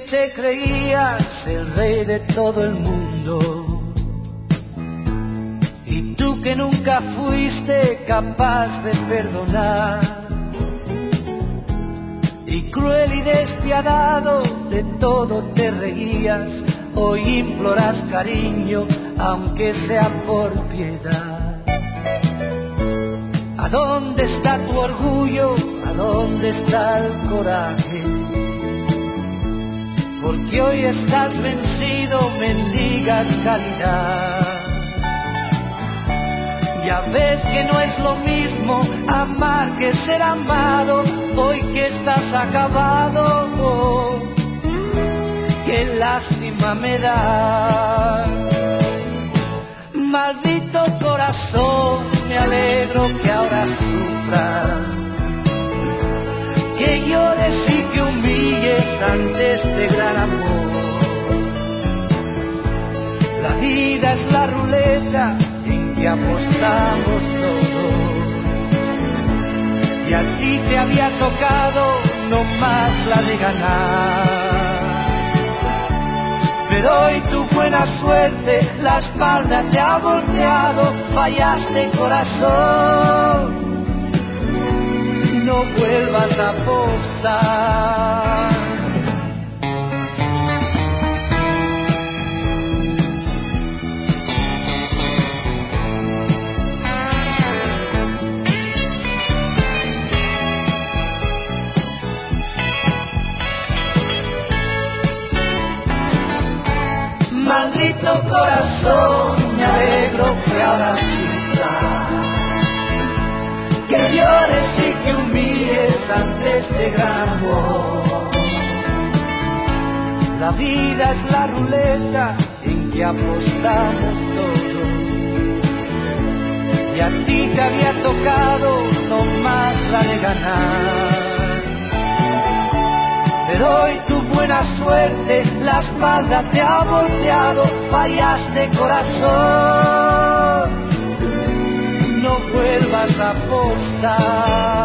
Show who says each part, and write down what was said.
Speaker 1: te creías el rey de todo el mundo, y tú que nunca fuiste capaz de perdonar, y cruel y despiadado de todo te reías, hoy imploras cariño aunque sea por piedad. ¿A dónde está tu orgullo? ¿A dónde está el coraje? Porque hoy estás vencido, mendigas caridad. Ya ves que no es lo mismo amar que ser amado, hoy que estás acabado, qué lástima me da. Maldito corazón, me alegro que ahora sufras, que llores y que humilles ante este gran amor. La vida es la ruleta en que apostamos todos, y a ti te había tocado no más la de ganar. Pero hoy tu buena suerte la espalda te ha volteado, fallaste corazón, no vuelvas a apostar. Maldito corazón, me alegro que ahora sufras, que llores y que humilles ante este gran amor. La vida es la ruleta en que apostamos todos, y a ti te había tocado no más la de ganar. Pero hoy tu buena suerte la espalda te ha volteado, fallaste corazón, no vuelvas a apostar.